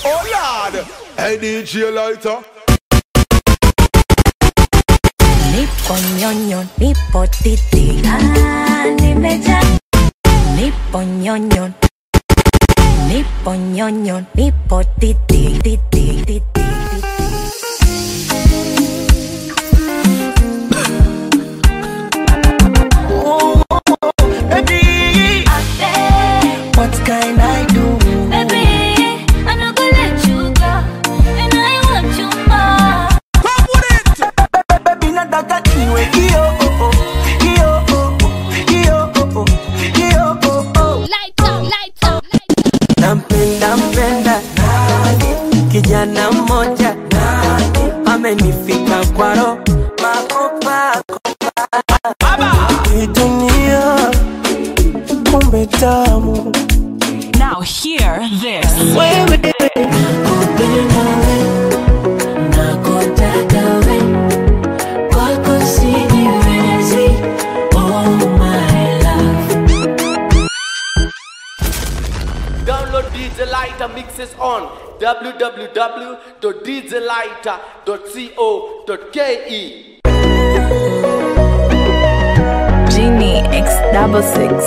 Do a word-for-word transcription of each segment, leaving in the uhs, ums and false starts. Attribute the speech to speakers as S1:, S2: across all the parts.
S1: Oh Lord, hey D J Lighter.
S2: Nipo nyonyo, nipo titi, ah, nimeja. Nipo nyonyo, nipo nyonyo, nipo titi, titi, titi, titi.
S3: Oh, baby, what can I do?
S2: Baby, I'm not gonna let you go, and I want you more.
S1: Come with it.
S3: Baby, nataka niwe kio, oh oh, kio, oh oh, kio, oh oh, kio, oh oh.
S2: Light up, light up, light up.
S3: Nampenda, mpenda nani? Kijana mmoja nani? Amenifika kwa roho makopa kopa. Hii dunia kumbe tamu.
S4: Now hear this.
S3: Wewe nakupenda wewe, nakutaka wewe, kwako sijiwezi, oh my love.
S5: Download D J Lighter mixes on w w w dot d j lighter dot co dot k e.
S4: Genie X double six.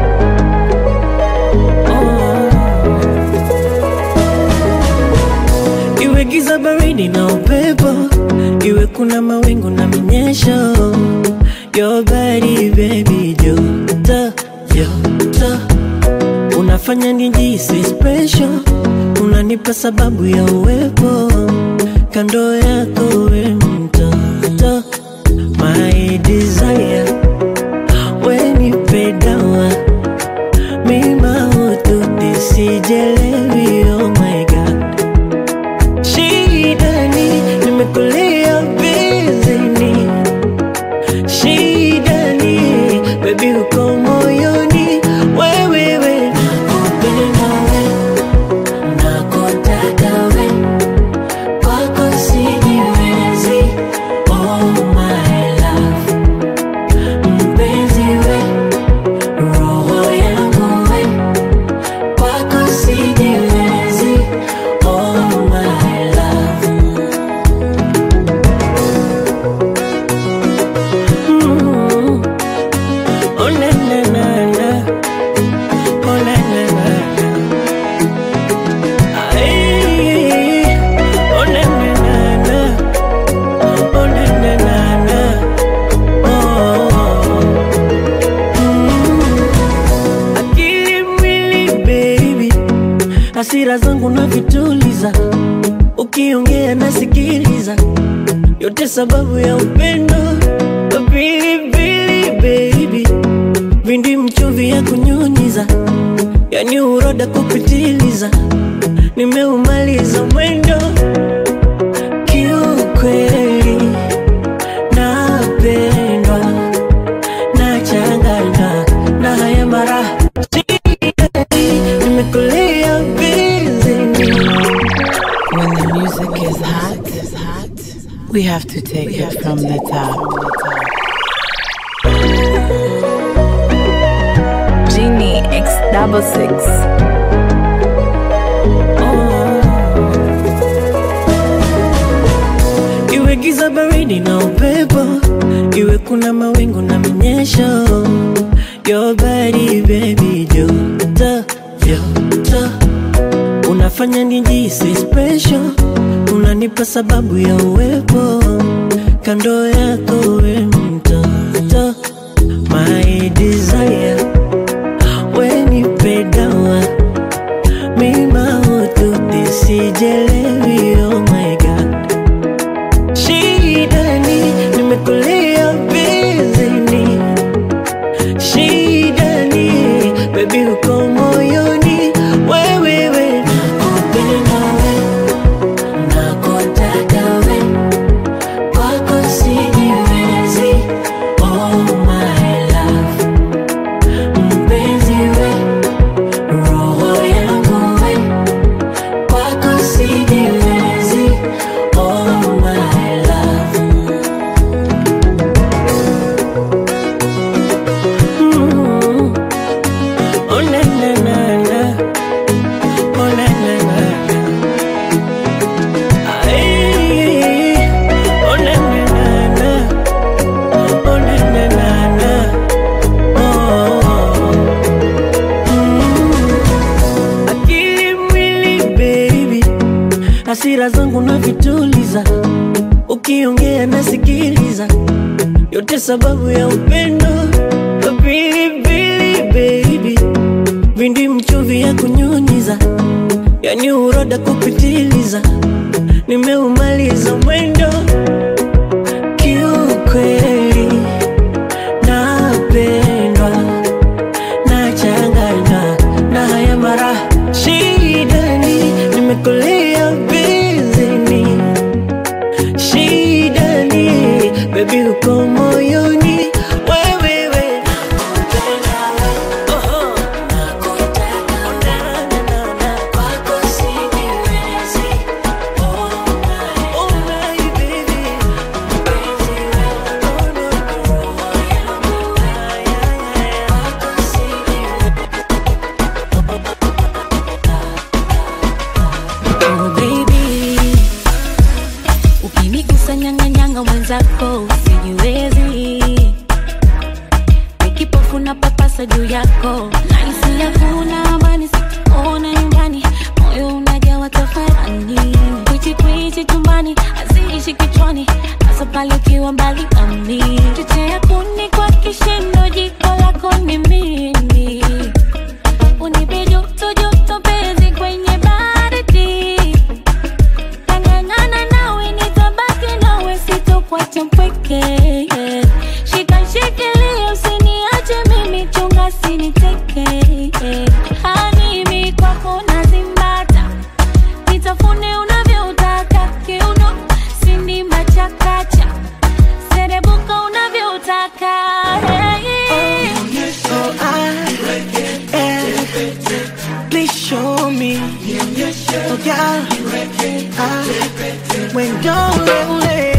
S3: Iwe giza baridi na upepo, iwe kuna mawingu na minyesho, your body baby joto, joto. Unafanya nijisi special, unanipa sababu ya uwepo, kando yako we mtoto, my desire, we nipe dawa, mima ututi sijelewi, oh my god. Shidani, nimekulia bizini, shidani, baby uko moyoni, wewe we. Nakupenda we, nakutaka we, kwako sijiwezi, oh my love. Mpenzi we, roho yangu we, kwako sijiwezi, oh my love. Mm. Oh na na na na, oh na na na na. Ay, oh na na na na, oh na na na na. Oh. Mm. Akili mwili baby, hasira zangu na vituliza, ukiongea nasikiliza, yote sababu ya upendo. Pilipili baby, vindi mchuvi ya kunyunyiza, yani uroda kupitiliza, nimeumaliza mwendo. Kiukweli napendwa, nachanganywa na haya mara, nimekulia bizini.
S4: When the music is hot, is hot, we have to take we it have from the top. Genie X double six.
S3: Iwe giza baridi na upepo, iwe kuna mawingu na minyesho, your body baby joto, joto. Unafanya nijisi special, unanipa sababu ya uwepo, kando yako we mtoto, my desire, we nipe dawa, mima ututi sijelewi, oh my god. Shidani, nimekulia bizini, shidani, baby uko moyoni, wewe we. Nakupenda we, nakutaka we, kwako sijiwezi, oh my love. hasira zangu na vituliza, ukiongea nasikiliza, yote sababu ya upendo. Pilipili baby, vindi mchuvi ya kunyunyiza, yani uroda kupitiliza, nimeumaliza mwendo. Kiukweli napendwa, nachanganywa na haya mara shidani, nimekolea bizini shidani, baby uko moyoni.
S2: Juu yako naisi hakuna amani, sikuona nyumbani, moyo unajawa tafarani, kwichi kwichi chumbani, haziishi kichwani, hasa pale ukiwa mbali nami. Chochea kuni kwa kishindo, jiko lako ni mimi, unipe joto joto penzi kwenye baridi, tangangana nawe nitabaki nawe, sitokuacha mpweke. Shika shikilia usiniache mimi, chunga siniteke. Hanimi kwako nazimbata, nitafune unavyotaka, kiuno sindimba chakacha, serebuka unavyotaka. Hey.
S3: Oh, I, eh, please show me. Oh, yeah, I, when don't let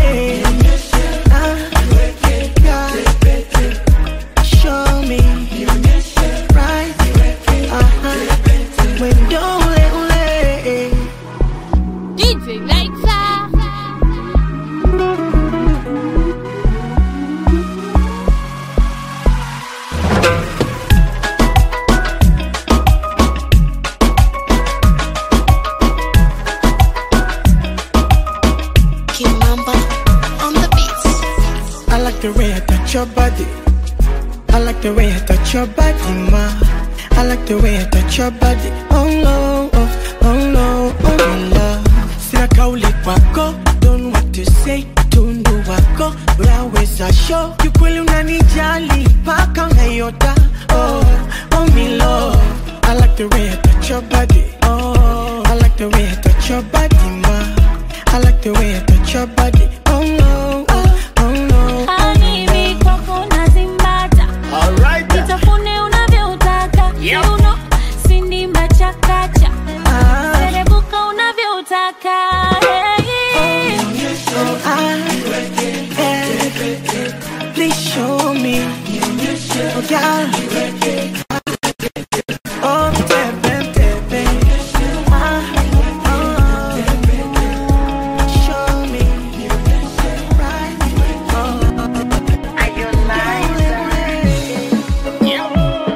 S3: the way I touch your body. I like the way I touch your body, ma. I like the way I touch your body. Oh no, oh, oh no, oh my love. Sina kauli kwako, don't know what to say. Tundu wako, unaweza show. Kiukweli unanijali, paka unayota. Oh, oh my love. I like the way I touch your body. Oh, I like the way I touch your body, ma. I like the way I touch your body. Oh no, oh, oh no.
S2: Hanimi kwako nazimbata,
S3: alright,
S2: nitafune unavyotaka,
S3: yep.
S2: Kiuno sindimba chakacha,
S3: ah.
S2: serebuka unavyotaka. Hey.
S3: Oh, I, eh, please show me. Oh, yeah. Oh, tepe, tepe. Ah, oh. Show me. Right. Oh. Are you lying? Yeah.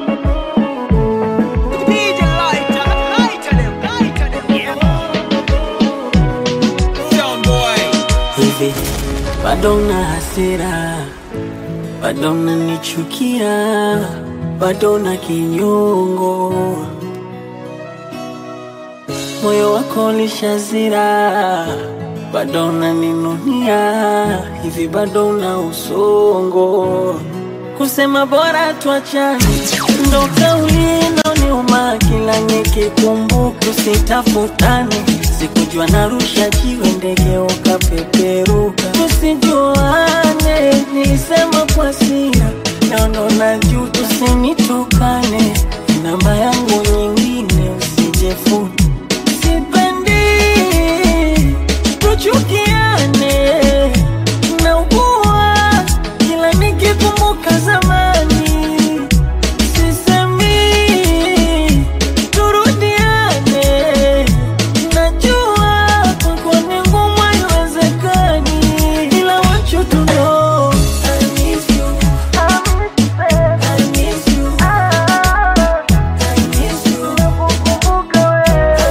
S3: D J Lighter, lighter them, lighter them. Yeah.
S1: Young boy.
S3: Hivi, bado na hasira, bado na nichukia, bado na kinyongo, moyo wako lishazira, bado na ninunia, hivi bado na usongo, kusema bora tuachane, ndo kauli inoniuma kila nikikumbuka, tusitafutane, sikujua narusha jiwe ndege ukapeperuka, tusijuane, nilisema kwa sina, naono na juu tusinitukane, namba yangu nyingine usijefute, sipendi tuchukiane, naugua kila nikikumbuka zamani, sisemi turudiane, najua kwako ni ngumu haiwezekani, ila want you to know I miss you, I miss you, I miss you, I miss you, nakukumbuka wewe,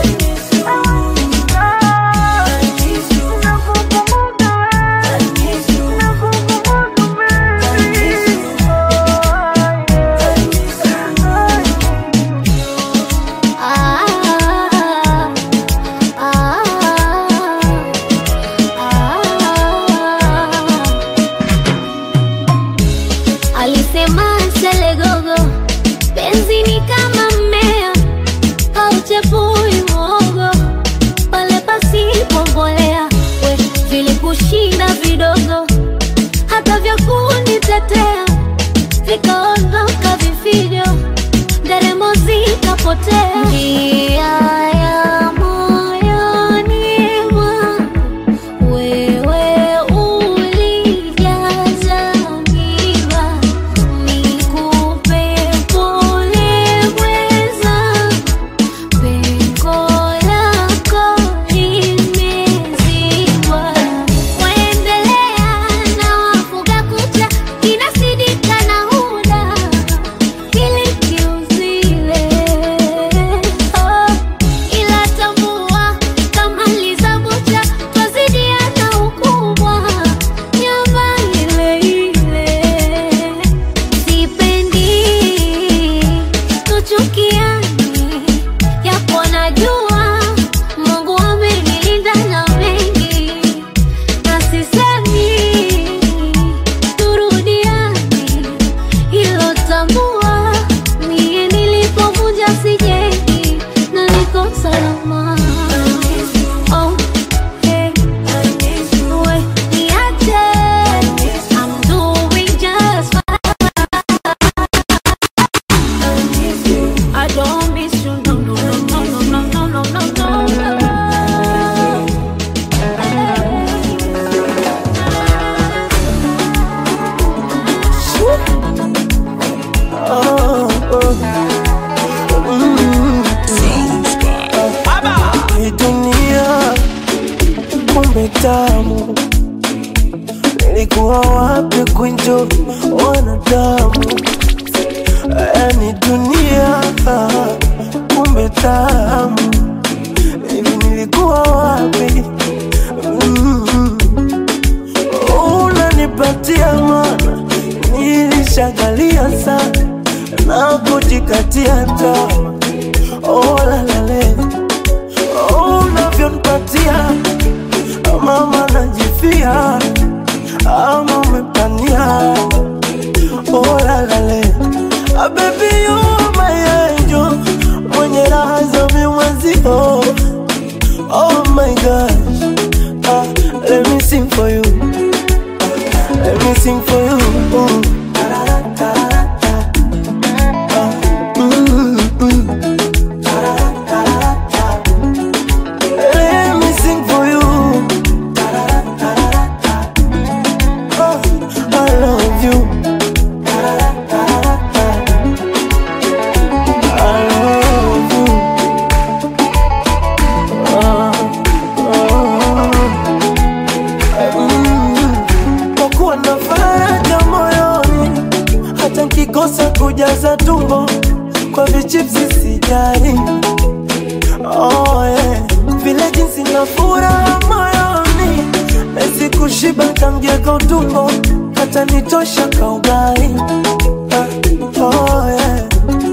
S2: vipepui mwogo, pale pasipo mbolea, we vile kushinda vidogo, hata vya kunitetea, vikaondoka vifijo, nderemo zikapotea. Njia ya moyoni mwangu, wewe ulijaza miba, nikupe pole mweza, pengo lako limezibwa. Waendelea na wafuga kucha, kinasidika na huda, kili kiuzile. Oh, ila tambua kama lizabucha, twazidiana ukubwa, nyama ile ile. Sipendi tuchukiane, yapo najua Mungu amenilinda na mengi, na sisemi turudiane, hilo tambua mie nilipovunja sijengi, na niko salama. Oh, hey, we niache, I'm doing just fine. I don't miss you, no, no, no, no, no, no, no, no, no, no.
S3: Hii dunia kumbe tamu, nilikuwa wapi kuenjoy wanadamu? Yani dunia kumbe tamu, hivi nilikuwa wapi? Mm. Unanipatia mana, nilishagalia sana na kujikatia tamaa. Oh la la le, unavyonipatia mama najifia, ama umepania. Oh la la le, ah baby you are my angel, mwenye raha za mimwenzio. Oh my gosh, ah, let me sing for you, ah, let me sing for you. Oh. Let me sing for you. Oh, I love you. I love you. Oh, oh. Mm. Kwa kuwa na faraja moyoni, hata nkikosa kujaza tumbo kwa vichipsi sijali. Oh yeah, vile jinsi na furaha moyoni, nezi kushiba kamgeka utumbo, hata nitosha kaugai. Ah, oh yeah,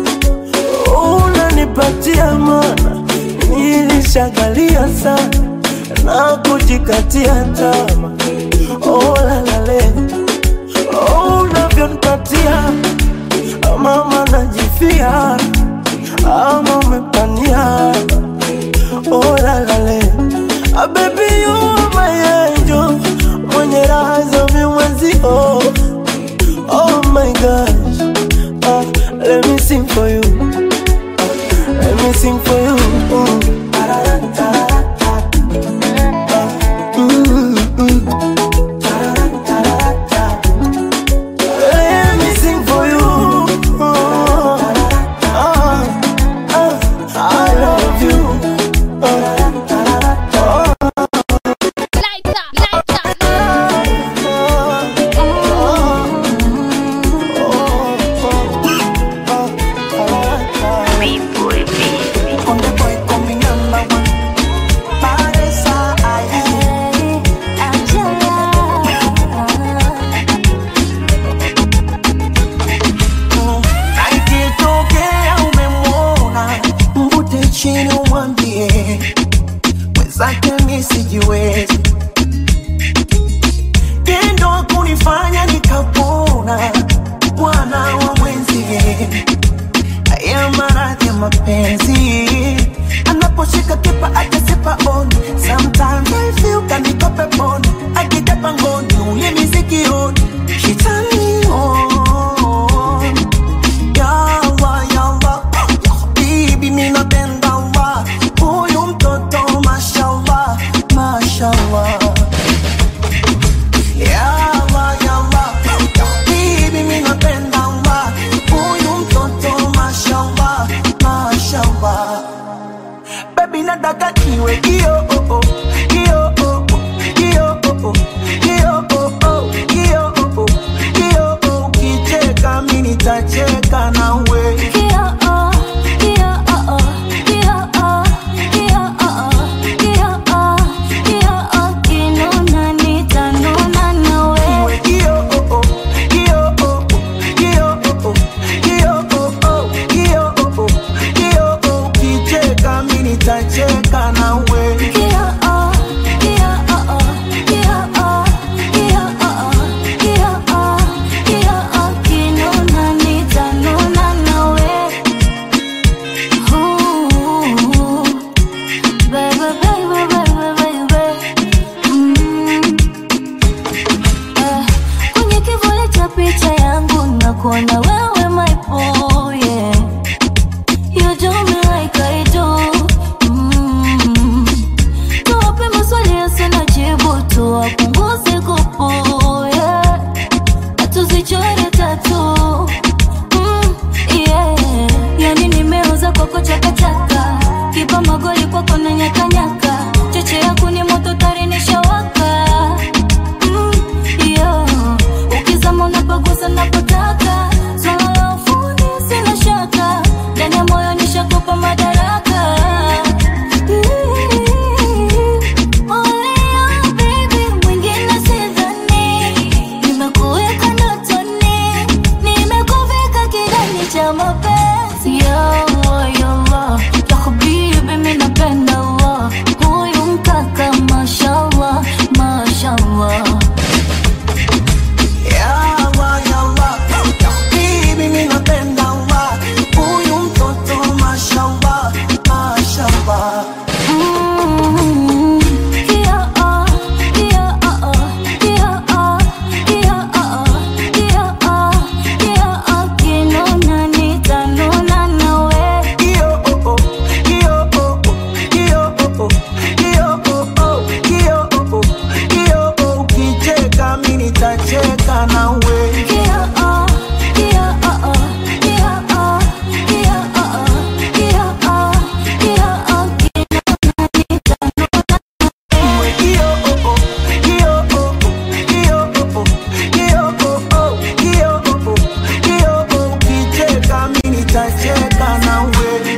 S3: unanipatia mana, nilishagalia sana na kujikatia tamaa. Oh la la le, oh unavyonipatia mama najifia, ama umepania. Oh la la le, ah baby you are my angel, mwenye raha za mimwenzio. Oh my gosh, ah, let me sing for you, ah, let me sing for you. Oh. Let me sing for you. Oh. Ah, ah, I love you.
S2: Lighter, lighter.
S3: Ikitokea umemwona, mvute chini umwambie mwenzake mi sijiwezi, tendo kunifanya nikapona, bwana wa mwenzie. Haya maradhi ya mapenzi baby nataka iwe iyo oh oh, iyo oh oh, iyo oh oh, iyo oh oh, iyo oh oh, iyo oh. Ukicheka mimi nitacheka nawe.
S2: Iyo oh, iyo oh oh, iyo oh, iyo oh oh, iyo oh, iyo oh. Kinuna nitanuna nawe.
S3: Iyo oh oh, iyo oh oh, iyo oh oh, iyo oh oh, iyo oh oh, iyo oh. Ukicheka mimi nitacheka nawe.
S2: Iyo oh, iyo oh oh, iyo oh, iyo oh oh, iyo oh, iyo oh. Kinuna nitanuna nawe. Ooh, baby, baby, baby, baby. Mm. Eh, kwenye kivuli cha picha yangu nakuona wewe my boy, yeah. You do me like I do. Mm. Tuwape maswali yasina jibu, tuwapunguze kupu, yeah. Tuzichore tatu. Mm, yeah. Yani nimeuza kwako chaka chaka, kipa magoli kwako na nyaka nyaka, cheche yako ni moto tari nishawaka. Mm, yeah. Ukizama unapagusa napotaka, swala la ufundi sina shaka, ndani ya moyo nishakupa madaraka. Only you baby, mwingine sidhani. Nimekuweka ndotoni, nimekuvika kidani cha mapenzi. Ya Allah, ya Allah, ya habibi mimi napenda Allah. Huyu mkaka mashallah, mashallah.
S3: Ya Allah, ya Allah, ya habibi mimi napenda Allah. Huyu mtoto mashallah, mashallah.
S2: Mm. Iyo oh, iyo oh oh, iyo oh, iyo oh oh, iyo oh, iyo oh. Kinuna nitanuna nawe.
S3: Iyo oh oh, iyo oh oh, iyo oh oh, iyo oh oh, iyo oh oh, iyo oh. Ukicheka mimi nitacheka nawe.
S2: Iyo oh, iyo oh oh, iyo oh, iyo oh oh, iyo oh, iyo oh.
S3: Iyo oh oh, iyo oh oh, iyo oh oh, iyo oh oh, iyo oh oh, iyo oh. Ukicheka mimi nitacheka nawe.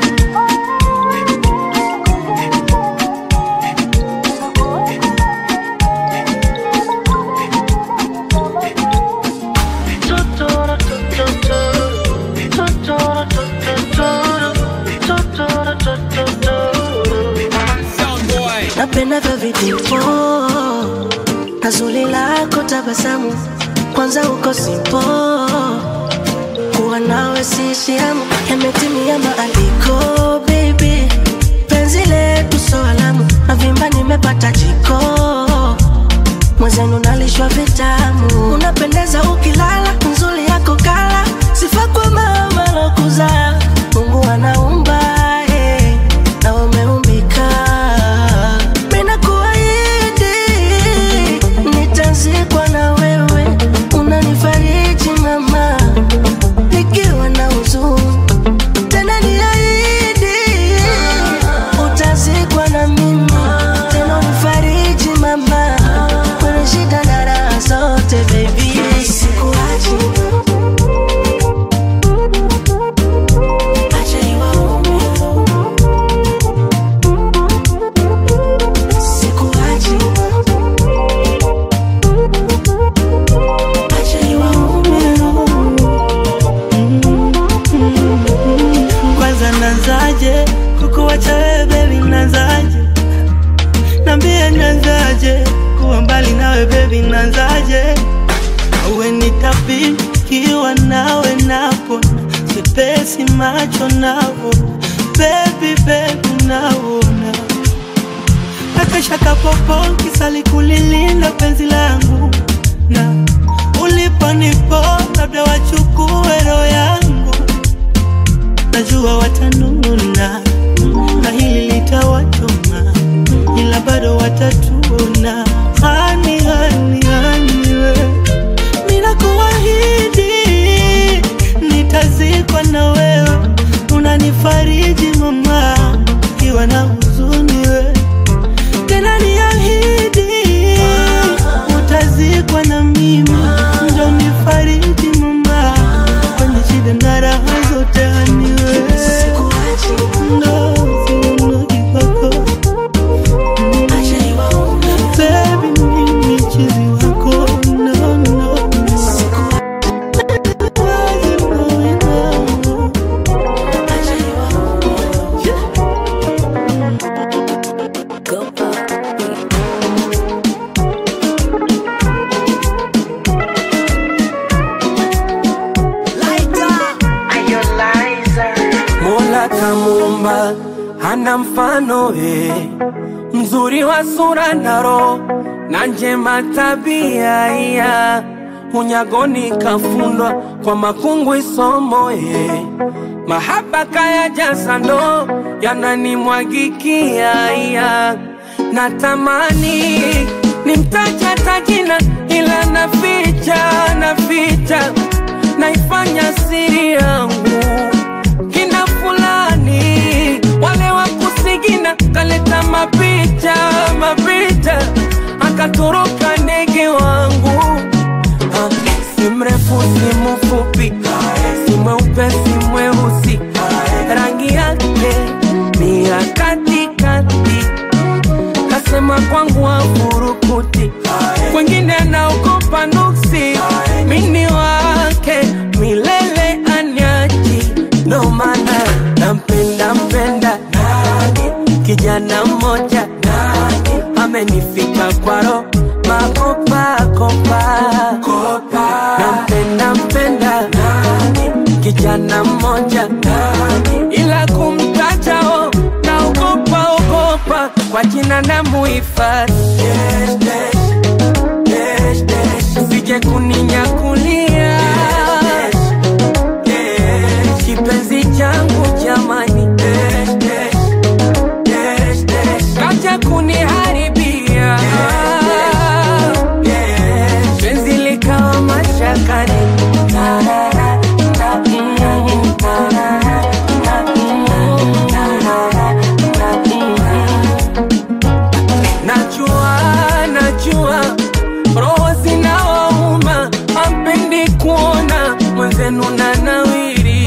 S6: Napenda vyo vidipo na zuri lako tabasamu, kwanza uko simpo, kuwa nawe siishi hamu, yametimia maaliko baby, penzi letu so alamu, na vimba nimepata jiko, mwezenu nalishwa vitamu, unapendeza ukilala, nzuri yako kala, sifa kwa mama lokuza, Mungu anaumba eh, na umeumbika. Mina kuahidi nitazikwa na wewe, unanifariji mama, nikiwa na huzuni, tena niahidi utazikwa na mimi, tena unifariji mama, kwenye shida na raha zote baby. Sikuachi, acha niwaume. Sikuachi, acha niwaume.
S3: Kwanza nazaje kukuacha wewe baby, nazaje nambie, nazaje kuwa mbali nawe baby, nazaje uwe nitapikiwa nawe napo, sipesi macho navo baby baby naona, nakesha kapopo kisali kulilinda penzi langu, na ulipo nipo labda wachukue roho yangu, najua watanuna na hili litawachoma, ila bado watatuona. Hani hani hani we, mina kuahidi nitazikwa na wewe, unanifariji mama, kiwa na
S7: hana mfano we, mzuri wa sura na roho na njema tabia ya unyagoni kafundwa kwa makungu isomo ye, mahaba kaya jaza ndo yananimwagikia ya, natamani nimtaja tajina ila naficha naficha naifanya siri yangu. Kina fulani wale wa kusigina kaleta mapicha mapicha akatoroka ndege wangu. Ha, si mrefu si mfupi, si mweupe si mweusi, rangi yake ni ya katikati. Kasema kwangu wafurukuti, kwengine naogopa nuksi, mini wake milele anyaji. No mana nampenda mpenda nani, kijana mmoja nani, amenifika kwa roho makopa kopa kopa. Nampenda mpenda nani, kijana mmoja nani, ila kumtaja o naogopa ogopa, kwa jina na muhifadhi. Yes, yes, yes, yes. Sije kuninyakulia. Yes, yes. Kipenzi changu jamani. Yes, yes, yes, yes. Kaja kuniharibia. Yes, yes. Penzi likawa mashakani. Na na na na mm, na na na. Najua, najua roho zinauma, hampendi kuona mwenzenu na nawiri.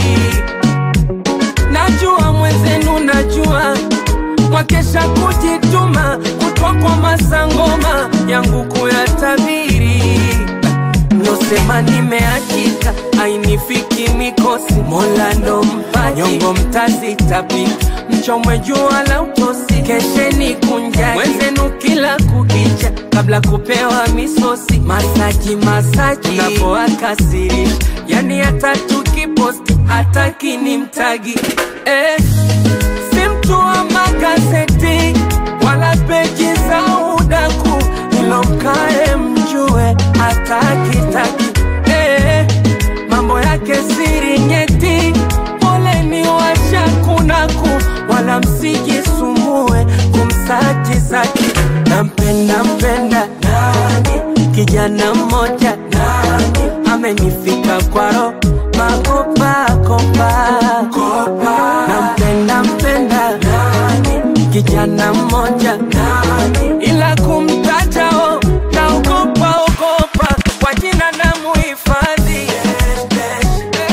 S7: Najua mwenzenu, najua mwakesha kujituma, kutwa kwa masangoma yangu kuyatabiri. Mlosema nimeachika, hainifiki mikosi, Mola ndo mpaji, nyongo mtazitapika, mchomwe jua la utosi, kesheni kunjani mwenzenu kila kukicha, kabla kupewa misosi, masaji masaji unapoakasirisha, yani hata tukiposti hataki ni mtagi. Eh, si mtu wa magazeti wala peji za udaku, ilo mkae mjue hataki taki. Eh, mambo yake siri nyeti, poleni washakunaku, wala msijisumbue kumsaji zaki. Nampenda mpenda nani, kijana mmoja nani, amenifika kwa roho makopa kopa kopa. Nampenda mpenda nani, kijana mmoja nani, ila kumtaja o naogopa ogopa, kwa jina na muhifadhi. Yes, yes,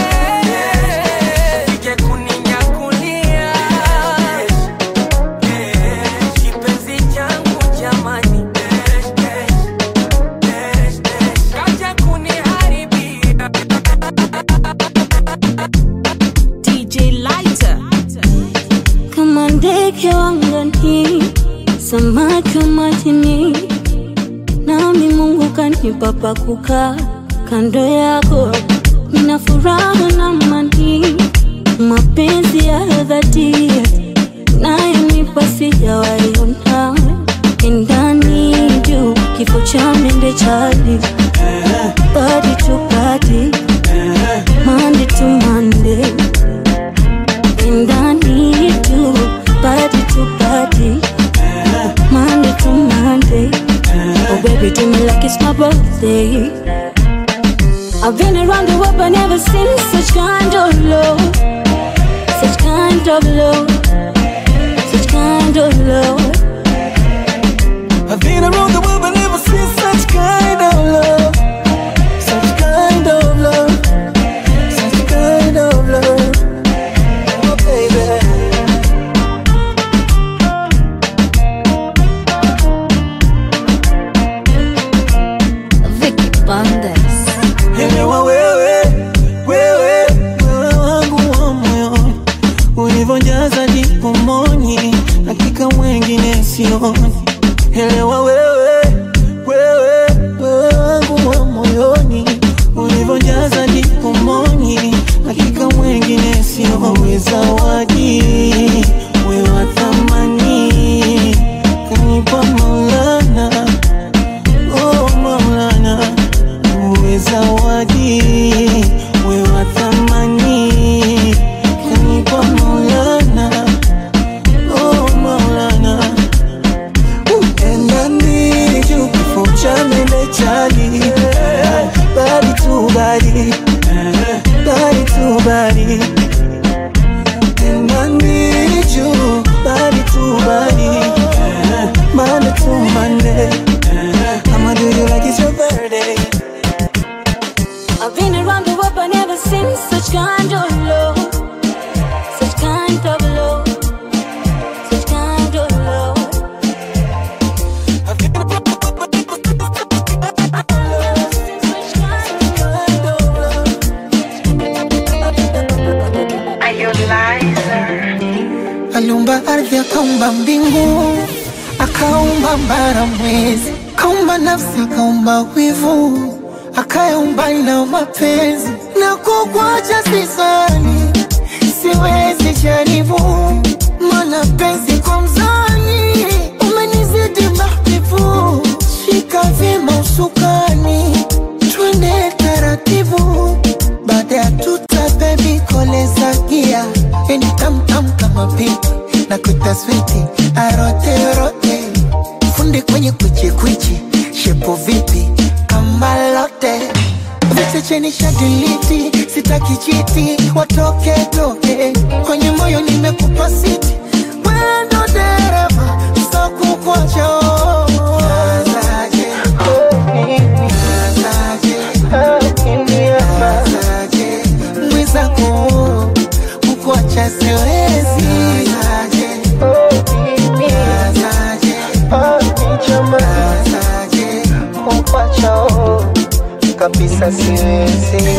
S7: yes. Sije kuninyakulia. Yes, yes. Kipenzi changu jamani. Yes, yes, yes, yes. Kaja kuniharibia.
S2: D J Lighter. Kama ndege wangani, samaki wa majini, nami Mungu kanipa pa kukaa kando yako. Nina furaha na amani, mapenzi ya dhati nayonipa sijawahi ona. Ndani juu kifo cha mende chali, body to body, Monday to Monday. Ndani juu body to body, Monday to Monday. Oh baby, do me like it's my birthday. I've been around the world but never seen such kind of love, such kind of love, such kind of love.
S3: I've been around the world but never seen such kind of love, such kind of love, such kind of love. Oh baby.
S2: Vicky Bandes.
S3: Elewa wewe, wewe, wewe wangu wa moyoni, ulivyojaza ndipo moni, hakika mwengine sioni. Elewa wewe, wewe, wewe wangu wa moyoni, ulivyojaza ndipo moni, hakika mwengine sioni. Wewe zawadi, wewe wa thamani. mbingu, akaumba bara mwezi, akaumba nafsi, akaumba wivu, akaumba na mapenzi. Na kukuacha sisani, siwezi jaribu, mana penzi kwa mzani umenizidi mahbibu. Shika vyema usukani, twende taratibu, baada ya tuta baby koleza gia. Eni tam tam kama pipi, na kuta switi arote rote, fundi kwenye kwichi kwichi, shepo vipi kama lote. Viche cheni shadiliti, sitaki chiti, watoke toke, kwenye moyo nimekupa siti, wendo dereva, stoku kwa choo. Nazaje, nazaje, nazaje, mwizako, kukuacha siwezi. Nazaje, nazaje, nazaje, kukuacha kabisa siwezi.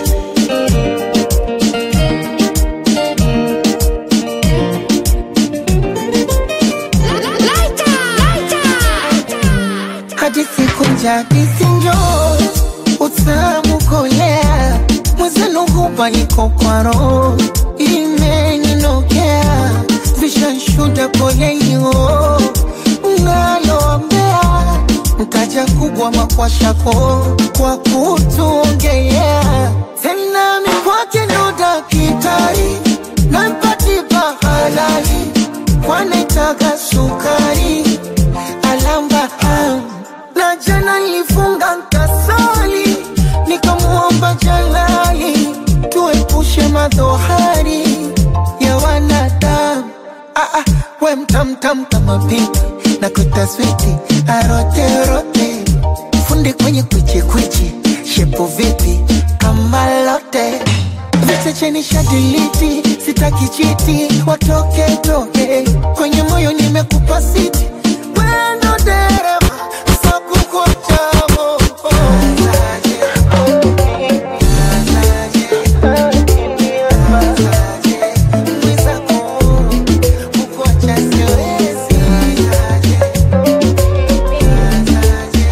S3: Hadi siku njadisi njoo, utamu kolea, mwezenu hupa niko kwa roho, imeninokea, vishanshuda pole hiyo, unaloambea, mtaja kubwa makwashako, kwa kutuongea, tena mikwake ndo dakitari, na mpatipa halali, kwanetaka sukari, alamba hamu. Na jana nilifunga nkasali, nikamuomba jalali, tuepushe madhohari ya wanadamu. Ah ah, we mtam tam kama pipi, na kutaswiti arote rote, fundi kwenye kwichi kwichi, shepo vipi kama lote. Viche cheni shadiliti, sitaki chiti, watoke toke, kwenye moyo nimekupa siti, wendo dereva, stoku kwa chavo. Nazaje, nazaje, nazaje, mwizako, kukuacha siwezi. Nazaje, nazaje,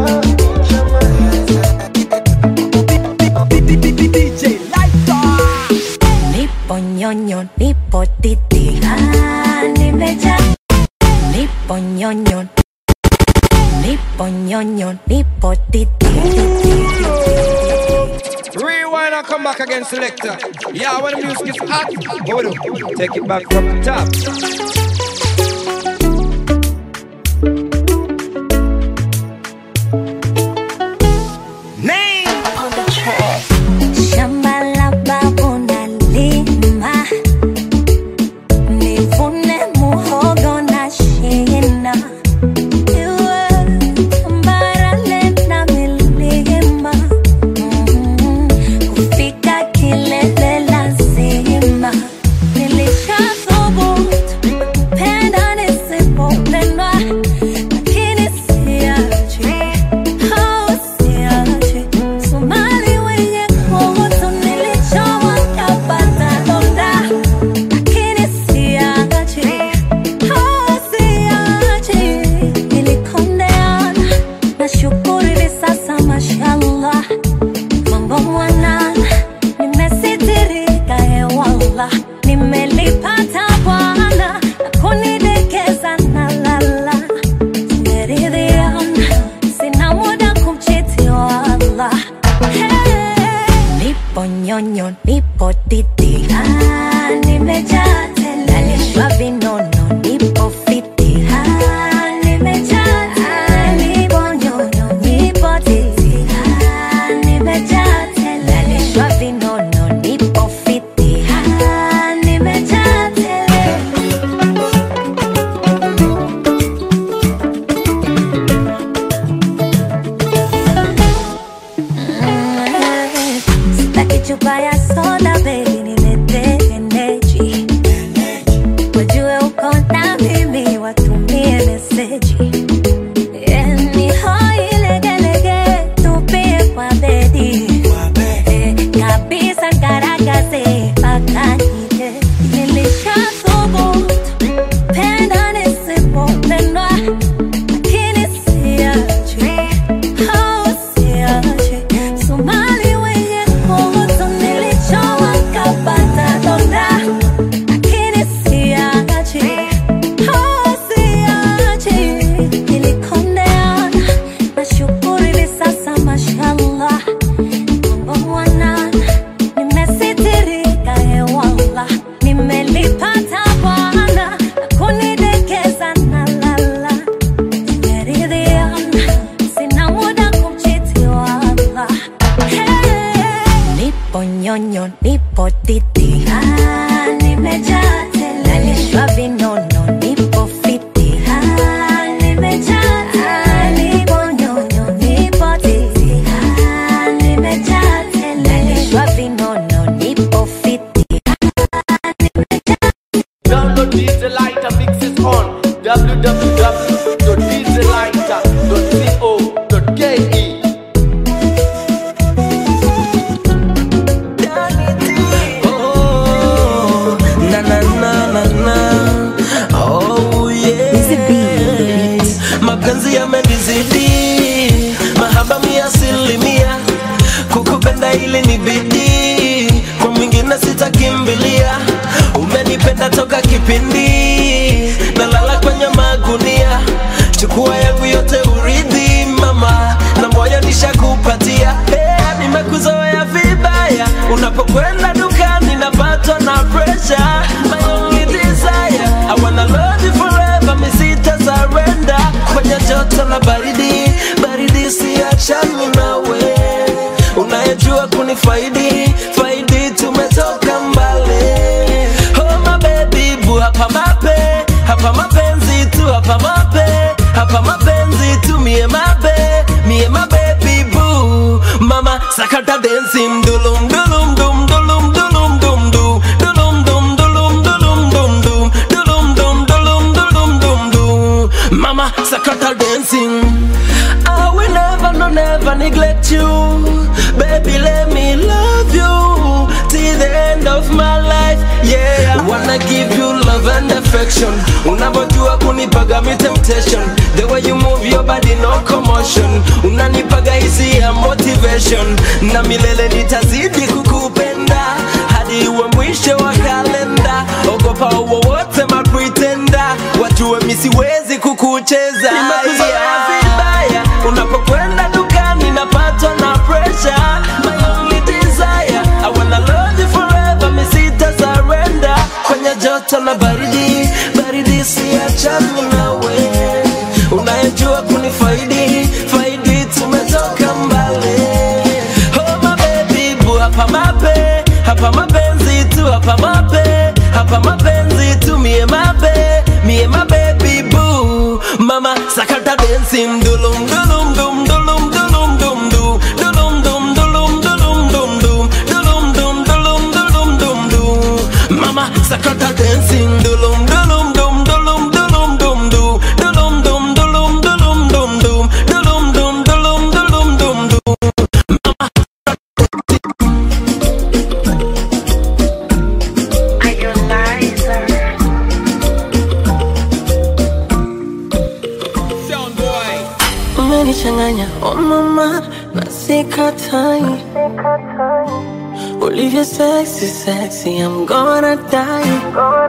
S8: D J Lighter. Nipo nyonyo, nipo titi, ah, nimeja. Nipo nyonyo, nipo nyonyo, nipo titi.
S9: Rewind and come back again, selector. Yeah, when the music is hot, hold on, take it back from the top.
S8: Name on the track. Shamba la babu nalima, nivune muhogo na shina. Iwe tambarale na milima, mm, kufika kilele lazima. Nilishathubutu kupenda nisipopendwa, lakini siachi, oh siachi. Somali wenye kuhusu nilichowa kapata donda, lakini siachi, oh siachi. Nilikondeana, nashukuru hivi sasa mashallah, mambo mwanana, nimesitirika hewala, nimelipata Bwana na kunidekeza na lala. Tumeridhiana, sina muda kumchiti wala. Hey, nipo nyonyo, nipo titi, ah, nimejaa tele. Nalishwa vinono, nipo fiti, ah, nimejaa tele. Nipo nyonyo, nipo titi, ah, nimejaa tele. Nalishwa vinono, nipo fiti, ah, nimejaa tele. Sitaki chupa ya soda baby, nime
S5: w w w dot d j lighter dot co dot k e.
S6: Oh, na na na na na. Oh yeah. Mapenzi yamenizidi, mahaba mia asilimia, kukupenda ili ni bidii, kwa mwingine sitakimbilia. Umenipenda toka kipindi, nalala kwenye magunia, chukua yangu yote uridhi mama, na moyo nishakupatia. Hey, nimekuzoea vibaya, unapokwenda dukani napatwa na pressure. My only desire, I wanna love you forever, mi sita surrender. Kwenye joto na baridi, baridi siachani nawe, unayejua kunifaidi, faidi tumetoka mbali. Oh my baby boo, hapa mape, hapa mapenzi tu, hapa mape, hapa mapenzi tu, mie mabe, mie my baby boo. Mama sakata dancing, dulum dulum dum dulum dulum dum dum dulum dum dulum dulum dum dum dulum dum dulum dulum dum dum. Mama sakata dancing. I will never, no never neglect you, baby. Let me love you till the end of my life. Yeah, I wanna give you love and affection. Unabojua kunipaga mi temptation, the way you move your body no commotion. Unanipaga hisi ya motivation, na milele nitazidi kukupenda hadi uwe mwisho wa kalenda. Ogopa wowote ma pretender, wajue mi siwezi kukucheza. Nimekuzoea vibaya, unapokwenda dukani napatwa na pressure. My only desire, I wanna love you forever, mi sita surrender. Kwenye joto na baridi, baridi siachani nawe, unayejua kunifaidi, faidi tumetoka mbali. Oh my baby boo, hapa mape, hapa mapenzi tu, hapa mape, hapa mapenzi tu, mie mabe, mie my baby boo. Mama sakata dancing, dulum dulum dum dulum dulum dum dum dulum dum dulum dulum dum dum dulum dum dulum dulum dum dum. Mama sakata dancing, dulum dulum dum dulum dulum dum dum dulum dum dulum dulum dum dum dulum dum dulum dulum dum dum. Umenichanganya oh mama, na sikatai. Olivia sexy sexy, I'm gonna die.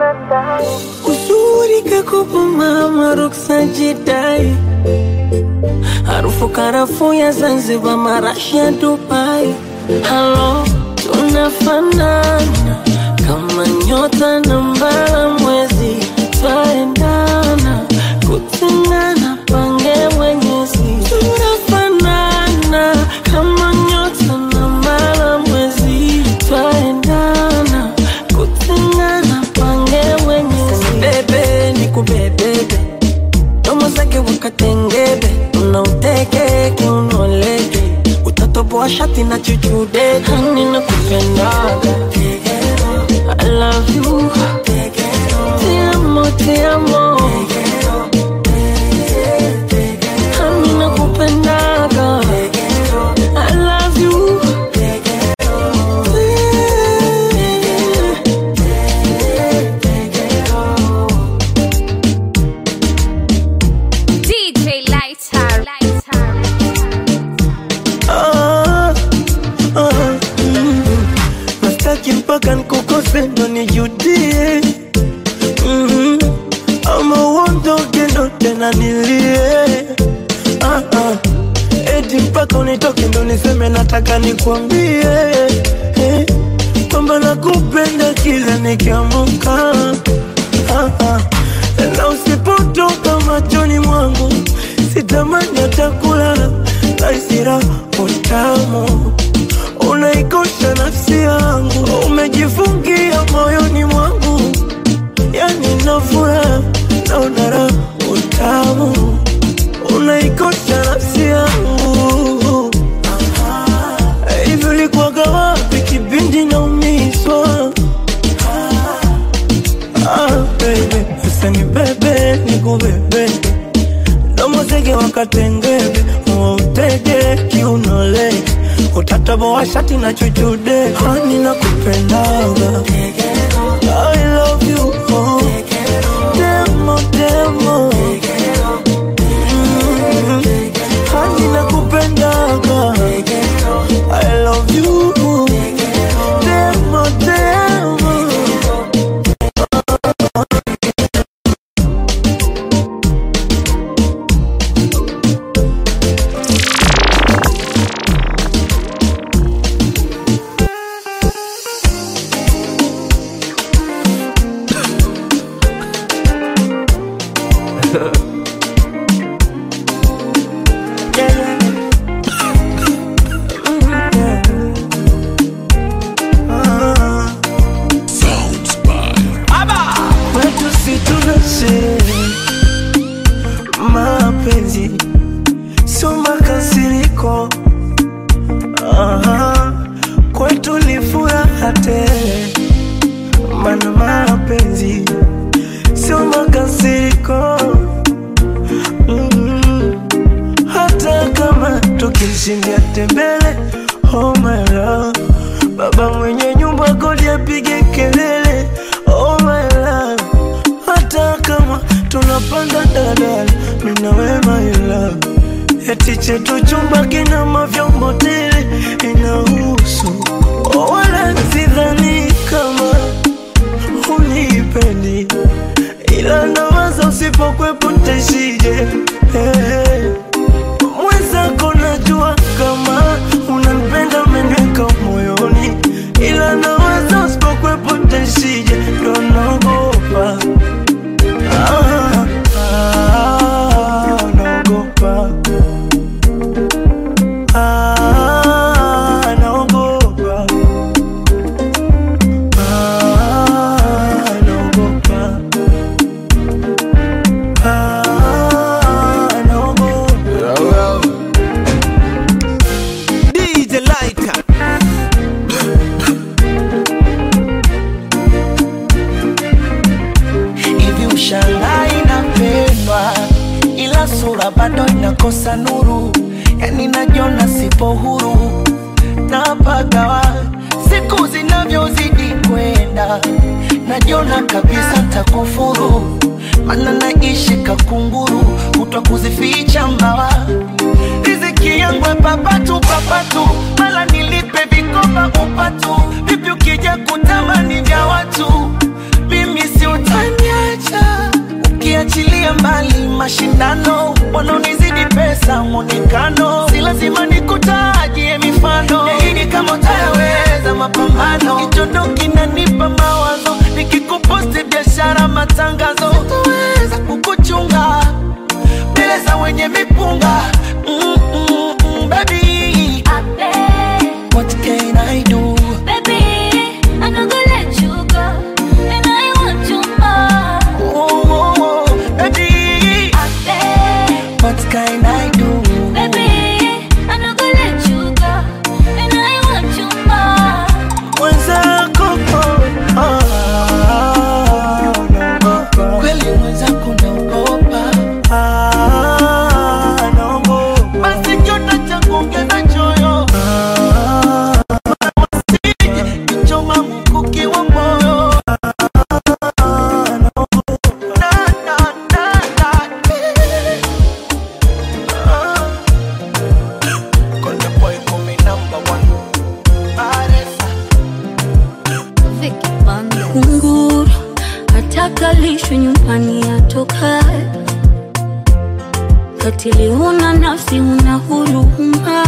S6: Uzuri kakupa mama, ruksa jidai. Harufu karafu ya Zanzibar, marashi ya Dubai. Hello, tunafanana kama nyota na mbala mwezi, twaendana kutengana pange mwenyezi. Tunafanana kama nyota na mbala mwezi, twaendana kutengana pange mwenyezi. Bebe nikubebebe, domo zake wakatengebe, unauteke unoleke, utatoboa shati na chuchude. Hani nakupendaga, I love you, te amo, te amo. Hani nakupendaga, I love you.
S10: D J Lighter.
S6: Ah, ah, mm. Nastaki mpaka nikukose ndo nijudie, mm-hmm. Ama uondoke ndo tena nilie, ah, ah. Eti mpaka unitoke ndo niseme nataka nikuambie, eh, kwamba nakupenda kila nikiamuka, ah, ah. Na usipotoka machoni mwangu sitamani hata kulala, naisira utamu unaikosha nafsi yangu, umejifungia moyoni mwangu, yani nafura na unara utamu unaikosha nafsi yangu. Hivi ulikuwaga wapi kipindi naumizwa? Ah baby, sasa ni bebe niku
S3: oh bebe. Domo zege wakatengebe, oh utege kiunole. Utatabo wa shati na chuchude, hani na kupendaga. I love you, oh demo, demo. Mm-hmm. Hani na kupendaga. I love you, demo, demo. Mapenzi sio makasiriko, aha, kwetu ni furaha tele. Mana mapenzi sio makasiriko, mm-hmm. Hata kama tukishindia tembele, oh my love. Baba mwenye nyumba kodi apige kelele, oh my love. Hata kama tunapanda dadala, mina we my love. Eti chetu chumba kina mavyombo tele, inahusu. Oh wala sidhani kama unipendi, ila nawaza usipokwepo ntaishije. Hey. Mwenzako najua kama unanipenda umeniweka moyoni, ila nawaza usipokwepo ntaishije. Ndo naogopa, ah, ah, naogopa, ah, naogopa, ah, naogopa, ah, naogopa.
S10: D J Lighter.
S3: Hivi ushangai napendwa, ila sura bado inakosa nuru. Yani najiona sipo huru, napagawa siku zinavyozidi kwenda. Najiona kabisa takufuru, mana naishi kakunguru, kutwa kuzificha mbawa. Riziki yangu papatu papatu, mala nilipe vikoba upatu. Vipi ukija kutamani vya watu, mimi si utaniacha. Ukiachilia mbali mashindano, wanaonizidi pesa mwonekano. Si lazima nikutajie mifano, nahidi kama utayaweza mapambano. Kichondo kinanipa mawazo, nikikuposti biashara matangazo. Sitaweza kukuchunga mbele za wenye mipunga. Mm-mm-mm, baby, what can I do?
S2: Baby, I'm not gonna let you go, and I want you more.
S3: Oh, oh, oh, baby, what can I do?
S2: Baby, I'm not gonna let you go, and I want you more.
S3: Mwenzako, oh, ah, naogopa. Kweli mwenzako naogopa, ah, naogopa. Basi kiota cha kuongeza choyo, ah, wasije kichoma mkuki wa moyo, ah, naogopa. Na, na, na, na, eh. Ah. Konde boy kumi number one. Aresa.
S2: Kunguru ataka lishwe nyumbani atoka, katili huna nafsi huna huruma.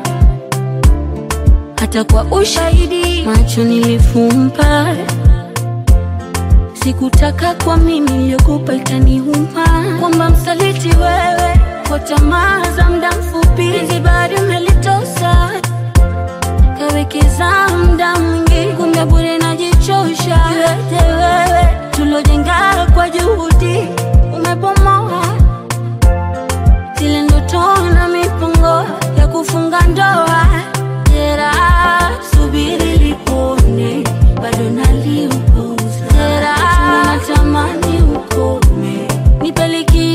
S2: Hata kwa ushahidi macho nilifumba, sikutaka kwa mimi niliogopa itaniuma. Kwamba msaliti wewe kwa tamaa za muda mfupi, hizi bado umelitosa. Kawekeza muda mwingi kumbe bure najichosha. Yote wewe tulojenga kwa juhudi umebomoa. Zile ndoto na mipango ya kufunga ndoa. Jera subiri lipone, bado naliupuza. Jera natamani ukome, nipeleki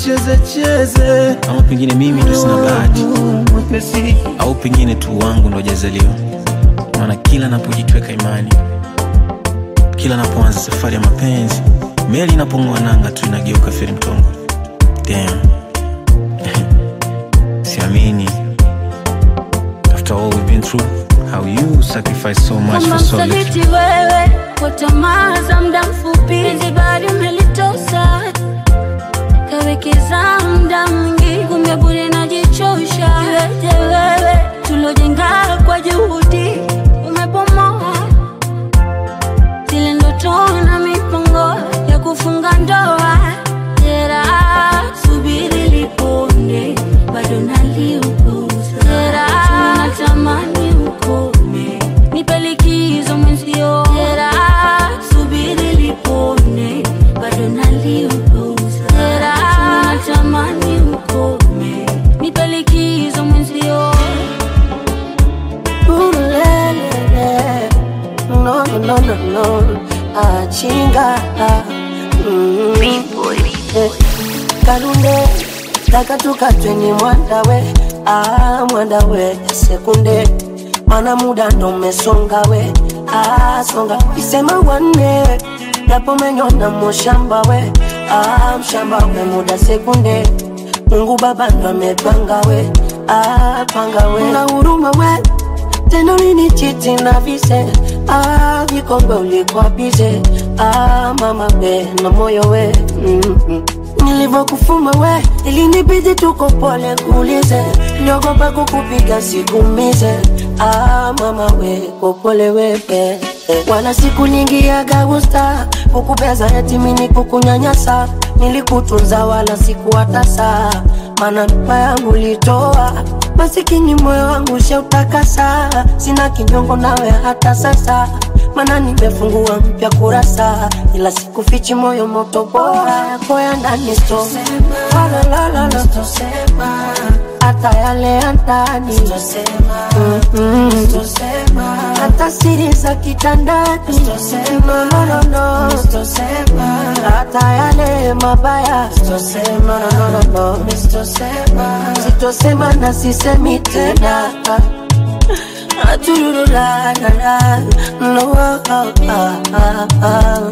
S6: nicheze cheze,
S10: ama pengine mimi ndo sina bahati, au pengine tu wangu ndo hajazaliwa. Maana kila napojitweka imani, kila napoanza safari ya mapenzi, meli inapong'oa nanga tu inageuka feri mtongo. Damn. Siamini. After all we've been through, how you sacrifice so much for so little.
S2: Msaliti wewe, kwa tamaa za muda mfupi, hizi bado umelitosa. Kawekeza muda mwingi, kumbe bure najichosha. Iweje wewe, tulojenga kwa juhudi, umepomoa zile ndoto na mipango ya kufunga ndoa. Tera, subiri liponde, bado naliuguza. Tera, natamani ukome, nipe likizo mwenzio. Tera, subiri liponde, bado naliuguza. Tera, natamani ukome, nipe likizo mwenzio.
S11: No, no, no, no, no. Ah, chinga. Mm. Eh, Karunde, taka tukatweni mwanda we. Ah, mwanda we, sekunde. Mana muda ndo mesonga we. Ah, songa, isema wane. Yapo menyona mshamba we. Ah, mshamba we, muda sekunde. Mungu baba ndo amepanga we. Ah, panga we. Una huruma we. Teno nini chiti na vise. Ah, vikombe ulikuwa bize. Ah, mama we, na moyo we. Mm-hmm. Nilivo kufuma we, ilinibidi tuko pole kuulize. Niogopa kukupiga sikumize. Ah, mama we, kupole we eh. Wala siku nyingi ya gagusta, kukubeza yatimini kukunyanyasa. Nilikutunza wala sikuwatasa, mana mpa yangu litoa. Masikini moyo wangu sheutakasa, sina kinyongo nawe hata sasa. Mana nimefungua mpya kurasa, ila sikufichi moyo moto bora. Koya ndani sto la la la la, hata yale ya ndani mm-hmm. Hata siri za kitandani no no no no, hata yale mabaya no no no no, sitosema na sisemi tena. Atululu la la la, no ah ah ah ah.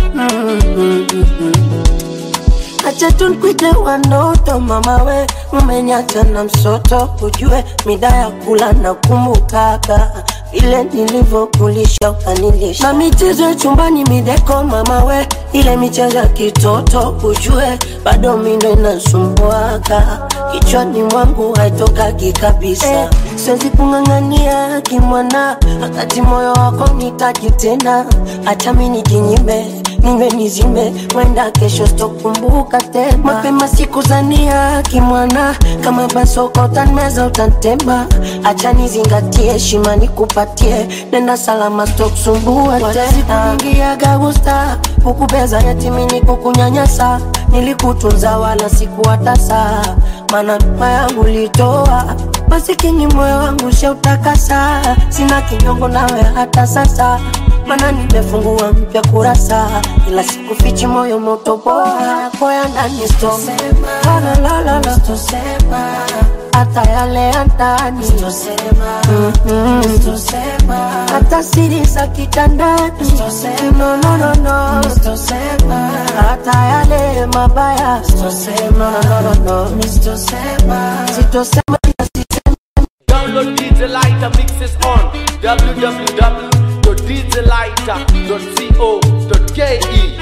S11: Acha tunkwite wanoto mama we, umenyacha na msoto. Ujue mida ya kula na kumbukaka, ile nilivo kulisha ukanilisha. Na michezo chumbani mideko mama we, ile michezo ya kitoto. Ujue bado mindo inasumbuaka, kichwani mwangu haitokaki kabisa. Eh, siwezi kung'ang'ania kimwana, wakati moyo wako nitaki tena. Acha mimi nijinyime, niwe nizime, wenda kesho sitokumbuka tena. Mapema siku zania kimwana, kama basoko utanmeza utantema. Acha nizingatie, heshima nikupatie, nenda salama sitokusumbua tena. Siku nyingi ya gagusta, kukubeza yatimini kukunyanyasa. Nilikutunza wala sikuwatasa, mana mpa yangu litoa. Masikini moyo wangu sheutakasa, sina kinyongo nawe hata sasa. Mana nimefungua mpya kurasa, ila sikufichi moyo moto bora. Koya ndani sto la la la la la, hata yale ya ndani mm-hmm. Hata siri za kitandani no no no no, hata yale mabaya no no no no, sitosema.
S5: Download D J Lighter mixes on w w w dot d j lighter dot co dot k e.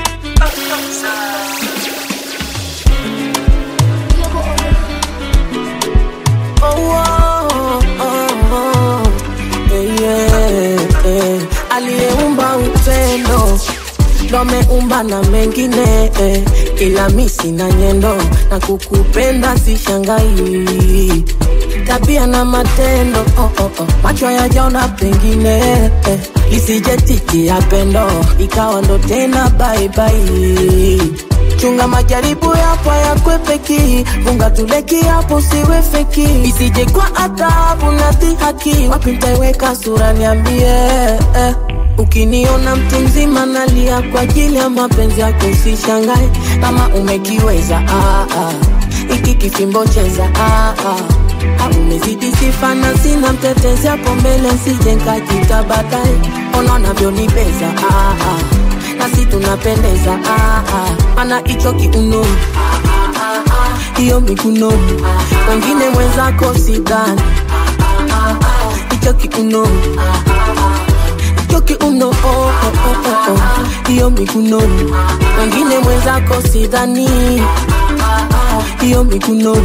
S11: Oh, oh, oh, oh. Yeah, yeah, yeah. Aliyeumba upendo ndo ameumba na mengine eh. Ila mimi sina nyendo na kukupenda sishangai. Tabia na matendo oh, oh, oh. Macho yajaona pengine eh. Lisije tiki ya pendo ikawa ndo tena bye bye. Chunga majaribu yapo ya kwepeki, funga tuleki hapo siwe feki. Isije kwa adhabu na dhihaki, wapi nitaiweka sura niambie eh. Ukiniona mtu mzima nalia kwa ajili ya mapenzi yako usishangae. Kama umekiweza ah ah,
S3: iki kifimbo cheza ah ah. Umezidi sifa na sina mtetezi hapo mbele nsije nkajita baadaye. Ona unavyonibeza ah ah. Nasi tunapendeza ah ah. Ana icho kiuno hiyo mikuno wengine mwenzako sidhani. Icho kiuno icho kiuno oh oh oh oh. Hiyo mikuno wengine mwenzako sidhani. Hiyo mikuno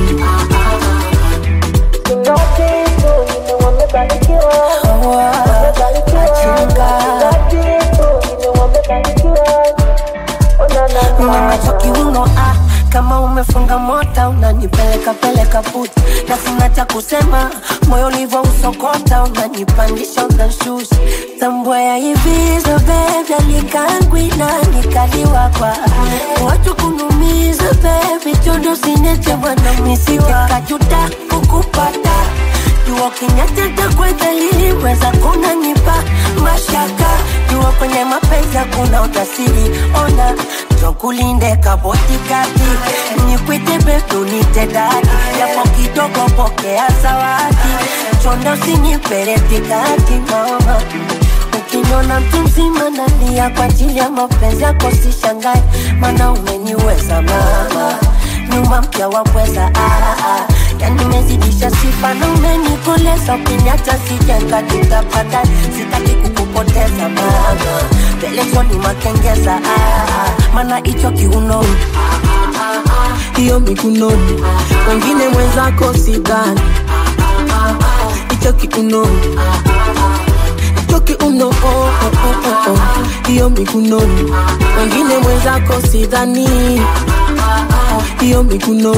S11: Kiuno ah, kama umefunga mota unanipeleka peleka puta. Na sina cha kusema, moyo ulivyo usokota unanipandisha unashusha. Tambua ya hivi so baby alikangwi na nikaliwa kwa watu kunumiza baby chondo sinete mwana misiwa. Kajuta kukupata jua kinyatata kwa dalili weza kuna nipa mashaka. Jua kwenye mapenzi kuna utasiri ona chokulinde kaboti kati. Nikwite betu nite dadi yapo kidogo pokea zawadi. Chondo sinipeleti kati mama. Ukiniona mtu mzima nalia kwa ajili ya mapenzi yako sishangai. Mana umeniweza mama nyuma mkia wapweza ah ah. Yani mezidisha sifa na umenikoleza. Ukiniacha sijenga tutapata. Sitaki kukupoteza mama. Pelezo ni makengeza ah ah. Mana icho kiuno
S3: hiyo mikuno wengine mwenzako sidhani. Icho kiuno icho kiuno oh oh oh oh. Hiyo mikuno wengine mwenzako sidhani. Hiyo mikuno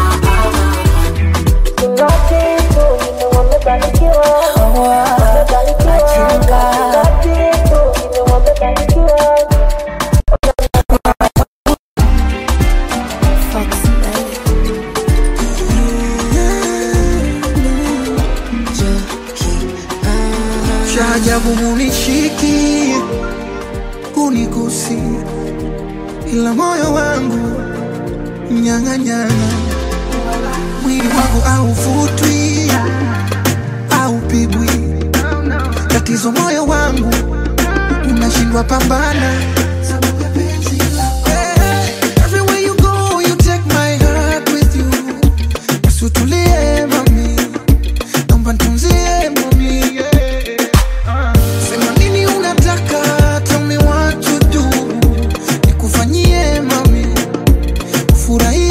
S12: Chajabu munishiki unigusi ila moyo wangu nyanga nyanga. Mwili wangu hauvutwi haupigwi. Tatizo moyo wangu unashindwa pambana. Everywhere you go you take my heart with you. Usutulie mami naomba nitunzie mami. Sema nini unataka, tell me what to do. Nikufanyie mami ufurahie.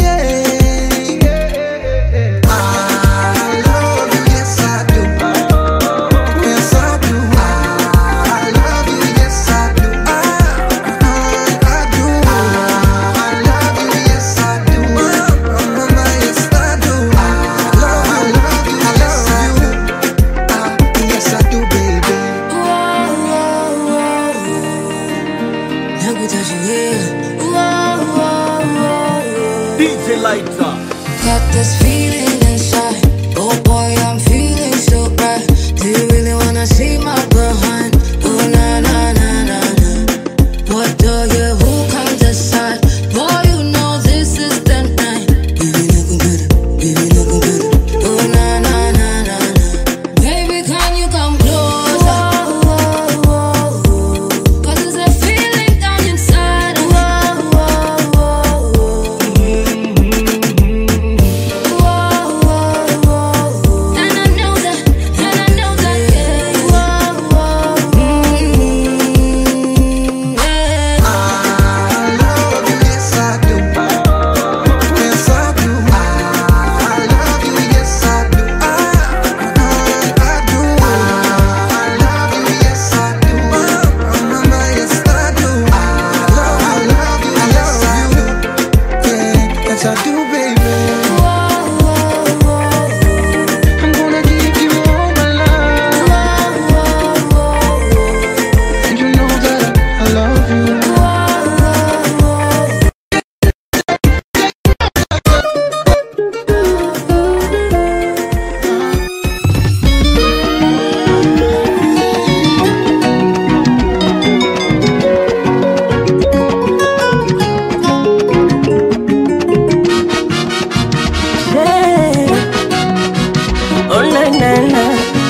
S11: banana.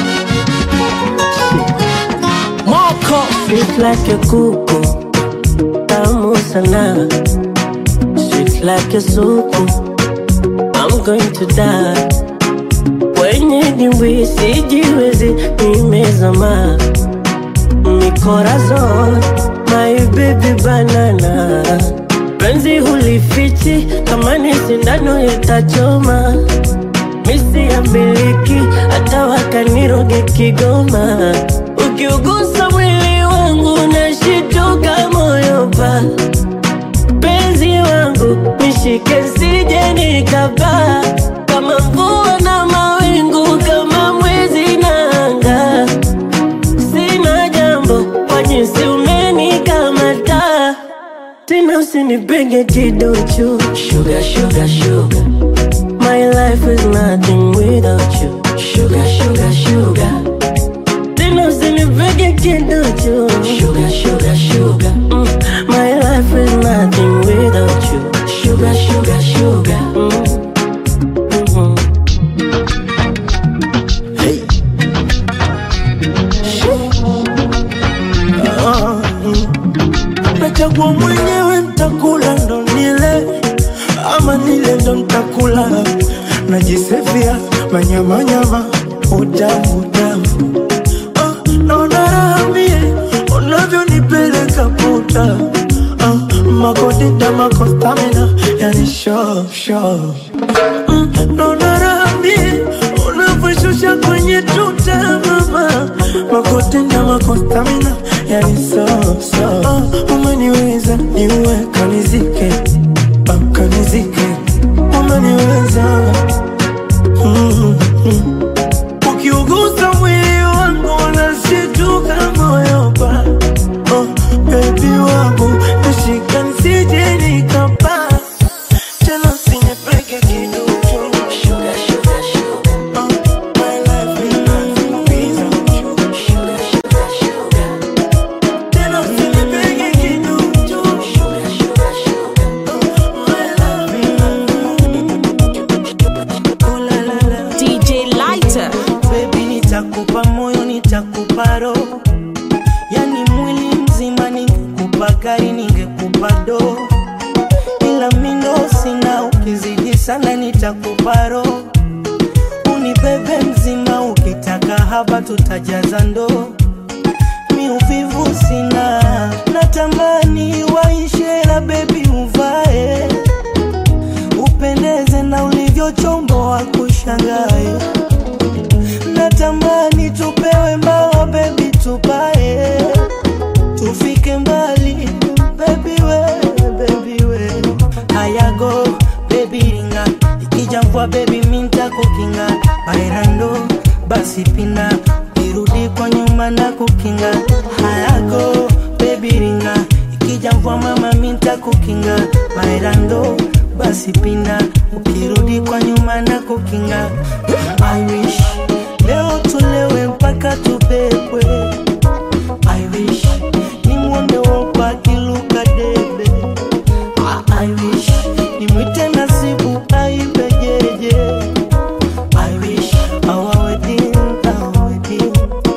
S7: Moko
S11: sweet like a kuku, tamu sana. Sweet like a soup, I'm going to die. Kwenye dimbwi sijiwezi nimezama. Mi corazon, my baby banana. Penzi hulifichi kama ni sindano itachoma. Misi ya miliki hata wakaniroge Kigoma. Ukiugusa mwili wangu nashituka moyo pa. Penzi wangu nishike sije nikapaa. Kama mvua na mawingu, kama mwezi na anga. Sina jambo kwa jinsi umenikamata. Tena usinipenge kiduchu. Sugar, sugar, sugar. My life is nothing without you. Sugar, sugar, sugar. Tena usinipenge kiduchu. Sugar, sugar, sugar. Mm. My life is nothing without you. Sugar, sugar, sugar. Mm. Mm-hmm. Hey.
S3: Oh, mm. Nachagua mwenyewe nitakula ndo nile ama nile ndo nitakula. Najisifia manyama nyama utamu utamu. Oh, naona raha mie unavyonipeleka puta. Oh, makodita makostamina yani show show. Mm, naona raha mie unavyoshusha kwenye tuta mama. Makodita makostamina yani so so. Oh, umeniweza niwe kanizike, oh, kanizike. Umeniweza mm, mm. Ukiugusa mwili wangu unashituka moyo pa. Oh, baby wangu nishika nisije nikapaa. Tena usinipeke kiduchu. Sugar, sugar, sugar. Oh, my life is nothing without you. Sugar, sugar, sugar. Tena usinipeke kiduchu. Sugar, sugar, sugar. Oh, my life is nothing. Oh, la, la, la.
S13: D J Lighter.
S3: Baby nitakupa moyo nitakupa roho. Yani mwili mzima ningekupa gari ningekupa do. Ila mindo sina ukizidi sana nitakupa roho. Unibebe mzima ukitaka haba tutajaza ndoo. Mi uvivu sina natamani waishe la baby uvae. Upendeze na ulivyo chombo wa kushangae. Natamani tupewe mbawa baby tupae. Tufike mbali baby we, baby we. Hayago baby ringa. Ikija mvua baby minta kukinga. Bairando basi pina. Irudi kwa nyuma na kukinga. Hayago baby ringa. Ikija mvua mama minta kukinga. Bairando basi pina. Ukirudi kwa nyuma na kukinga. I wish leo tulewe mpaka tupepwe. I wish nimwone wopa kiluka debe. I wish nimwite nasibu aibe jeje. I wish our wedding, our wedding.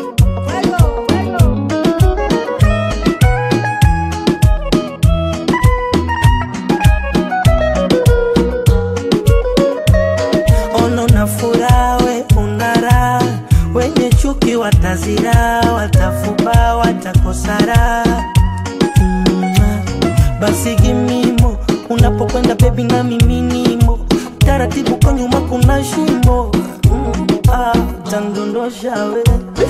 S3: Ono na furawe unara. Wenye chuki watazira, watafuba, watakosara. Mm, basi gimimo, unapokwenda baby na mimi nimo. Taratibu kwa nyuma kuna shimo. Mm, ah, tandondosha we.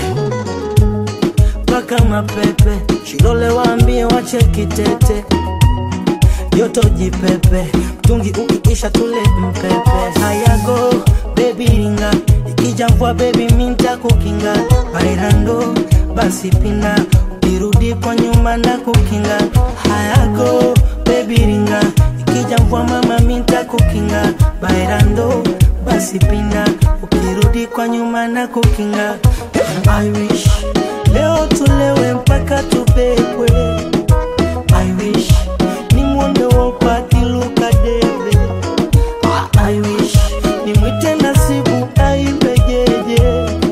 S3: Paka mapepe, shilole waambie wache kitete. Yoto jipepe, mtungi ukiisha tule mpepe. Hayago baby ringa. Ikija mvua baby minta kukinga. Bairando basi pina. Ukirudi kwa nyuma na kukinga. Hayago baby ringa. Ikija mvua mama minta kukinga. Bairando basi pina. Ukirudi kwa nyuma na kukinga. I wish leo tulewe mpaka tupepwe. I wish nimwone wopa kiluka debe. I wish nimwite nasibu aibe jeje.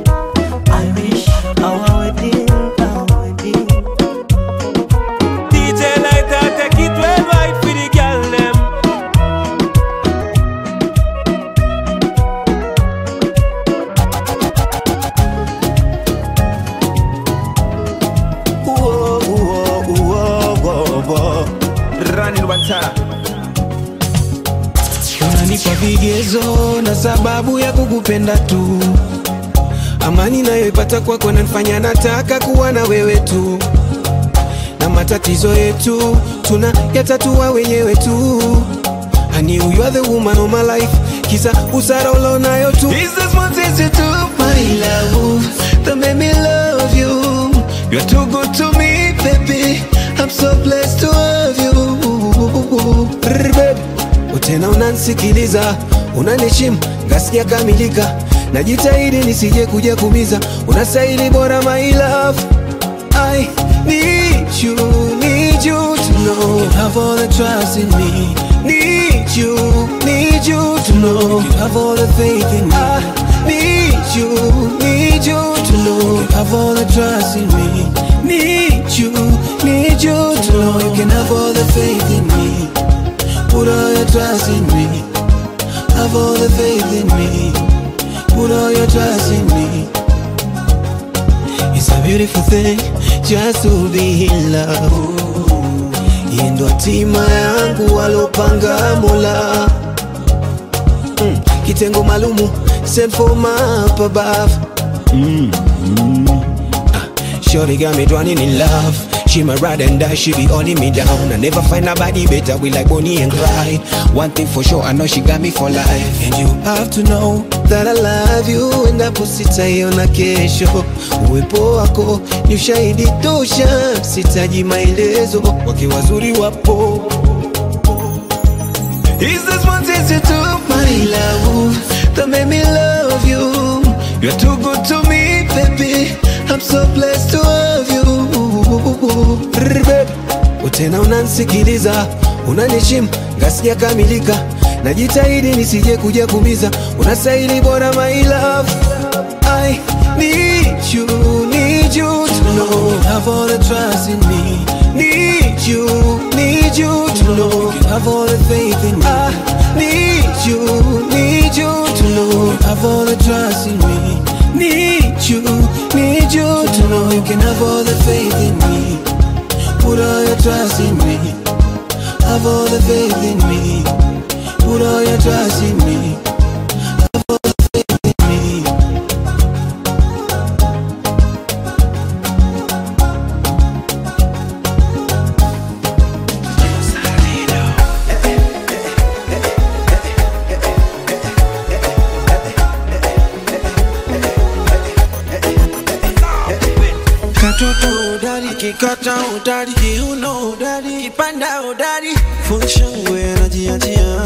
S13: kigezo na sababu ya kukupenda tu. Amani nayoipata kwako nanifanya nataka kuwa na wewe tu, na matatizo yetu tuna yatatua wenyewe tu. I knew you are the woman of my life, kisa usara ulonayo tu. This is what is it to my love that made me love you. You're too good to me, baby. I'm so blessed to have you. Utena unanisikiliza, unanishimu, ngasikia kamilika. Najitahidi nisije kuja kumiza, unastahili bora my love. I need you, need you to know you have all the trust in me. Need you, need you to know you have all the faith in me. I need you, need you to know you have all the trust in me. Need you, need you to know you can have all the faith in me. Put all your trust in me. Have all the faith in me. Put all your trust in me. It's a beautiful thing just to be in love. Hii ndo hatima yangu walopanga Mola. mm. Kitengo malumu sent for my up above. mm. Mm. Ah, Shorty got me drowning in love. She my ride and die, she be holding me down. I never find nobody better, we like Bonnie and Clyde. One thing for sure, I know she got me for life. And you have to know that I love you, and hapo sitaiona kesho. Uwepo wako ni ushahidi tosha, sitaji maelezo, wake wazuri wapo. Is this what is it to my love that made me love you? You're too good to me, baby. I'm so blessed to have you. Utena unanisikiliza, unanishimu, ngasikia kamilika. Najitahidi nisije kuja kumiza, unastahili bora my love. I need you, need you to know you have all the trust in me. Need you, need you to know you have all the faith in me. I need you, need you to know you have all the trust in me. Need you, need you to know you can have all the faith in me. Put all your trust in me. Have all the faith in me. Put all your trust in me. Have all the faith in me.
S14: Katoto udari, kikata udari, kiuno udari, kipanda udari, funshangwe anajiachia.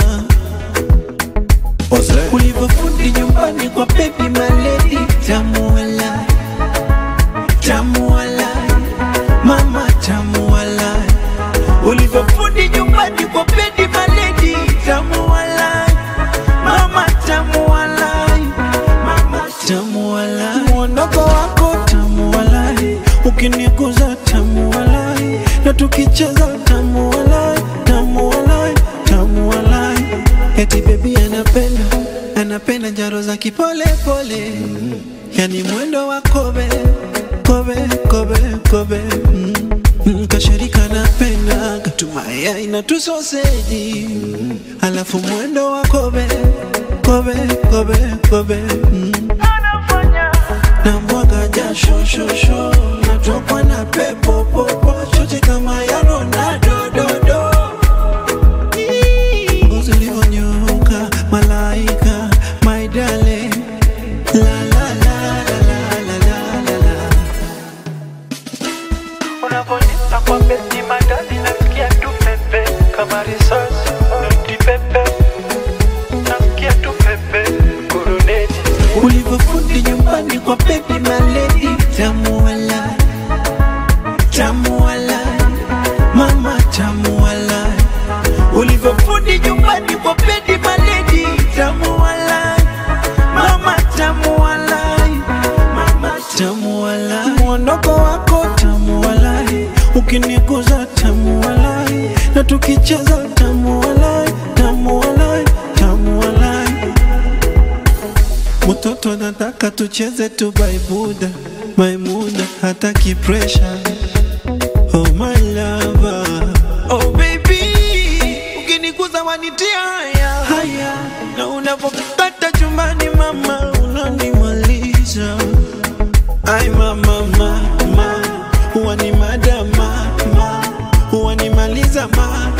S14: Ulivyofundi nyumbani kwa baby maledi, tamu walai, tamu walai, mama tamu walai. Ulivyofundi nyumbani kwa baby maledi, tamu walai, mama tamu walai, mama tamu walai. Mwondoko wako tamu walai, ukiniguza tamu walai, na tukicheza tamu walai, tamu walai, tamu walai. Eti baby anapenda, anapenda njaro za kipole pole, yani mwendo wa kobe, kobe, kobe, kobe. mm. Kashirika napenda, katumaya ina tu sausage, alafu mwendo wa kobe, kobe, kobe, kobe. mm. Na mwaga jasho, sho, sho, natokwa na pepo, popo, chote kama ya Ronaldo, do, do. Ngozi ulivyonyoka, malaika, my darling. La, la, la, la, la, la, la, la. Unaponipa kwa beti madadi, nasikia tu pepe, kama risasi, noti pepe, nasikia tu pepe, kuruneti. Ulivyofundi nyumbani kwa baby maledi, tamu walai, tamu walai, mama tamu walai. Ulivyofundi nyumbani kwa baby maledi, tamu walai, mama tamu walai, mama tamu walai. Mwondoko wako tamu walai, ukiniguza tamu walai, na tukicheza tamu walai, tamu walai, tamu walai. Mtoto nataka tucheze tu baibuda, Maimuna hataki pressure. Oh my lover, oh baby, ukiniguza wanitia haya haya, na una Unapokata chumbani mama unanimaliza. Ai mama mama, huwa ni madama mama, huwa ni maliza mama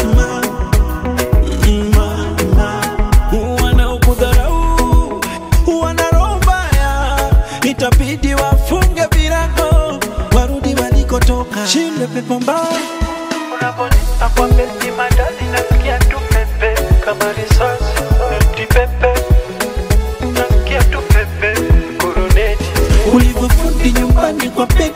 S14: mama, huwa na ukudharau, huwa na roho mbaya. Itabidi wafunge virago warudi walikotoka. Shinde pepo mbaya unaponipa kwa beti madali nasikia tu pepe kama risasi eti pepe nasikia tu pepe kuruneti ulivyofundi nyumbani kwa pepe